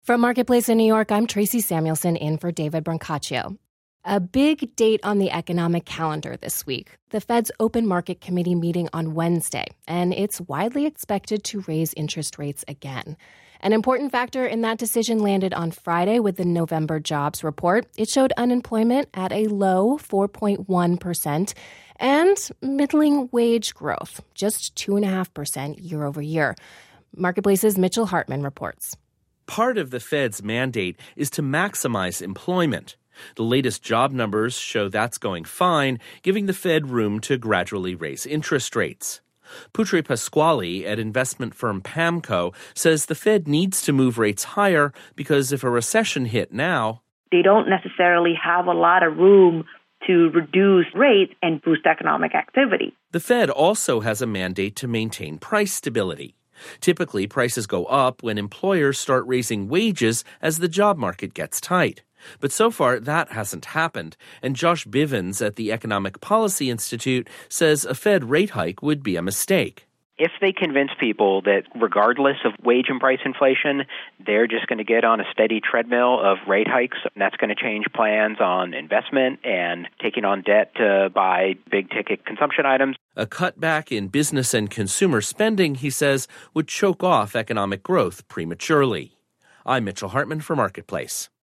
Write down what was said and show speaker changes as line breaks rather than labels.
From Marketplace in New York, I'm Tracy Samuelson in for David Brancaccio. A big date on the economic calendar this week. The Fed's Open Market Committee meeting on Wednesday, and it's widely expected to raise interest rates again. An important factor in that decision landed on Friday with the November jobs report. It showed unemployment at a low 4.1% and middling wage growth, just 2.5% year over year. Marketplace's Mitchell Hartman reports.
Part of the Fed's mandate is to maximize employment. The latest job numbers show that's going fine, giving the Fed room to gradually raise interest rates. Putri Pasquale at investment firm PAMCO says the Fed needs to move rates higher because if a recession hit now,
they don't necessarily have a lot of room to reduce rates and boost economic activity.
The Fed also has a mandate to maintain price stability. Typically, prices go up when employers start raising wages as the job market gets tight. But so far, that hasn't happened. And Josh Bivens at the Economic Policy Institute says a Fed rate hike would be a mistake.
If they convince people that regardless of wage and price inflation, they're just going to get on a steady treadmill of rate hikes, and that's going to change plans on investment and taking on debt to buy big-ticket consumption items.
A cutback in business and consumer spending, he says, would choke off economic growth prematurely. I'm Mitchell Hartman for Marketplace.